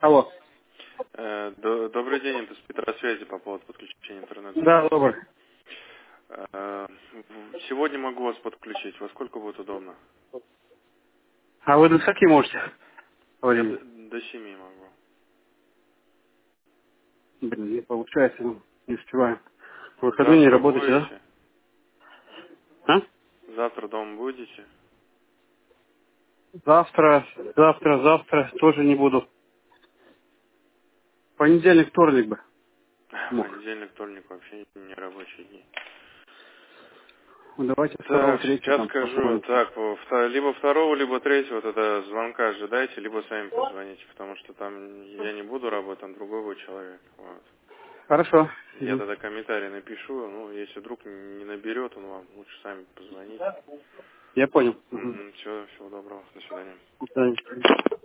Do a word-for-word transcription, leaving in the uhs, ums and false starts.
Алло. Э, до- Добрый день, это с Петра связи по поводу подключения интернета. Да, добрый. Э, Сегодня могу вас подключить. Во сколько будет удобно? А вы до скольки можете? Я до, Времени? до семи могу. Блин, не получается, ну, не успеваем. В выходные не Завтра работаете, да? будете? А? Завтра дома будете? Завтра, завтра, завтра тоже не буду. Понедельник, вторник бы мог. Понедельник, вторник вообще не рабочие дни. Ну, давайте второго, Так, третьего сейчас там скажу. посмотрим. Так, во- вто- либо второго, либо третьего тогда звонка ожидайте, либо сами позвоните, потому что там я не буду работать, там другой будет человек. Вот. Хорошо. Я Мгм. тогда комментарий напишу, ну, если вдруг не наберет, он вам лучше сами позвонить. Я понял. Мгм. Угу, все, всего доброго, до свидания. До свидания.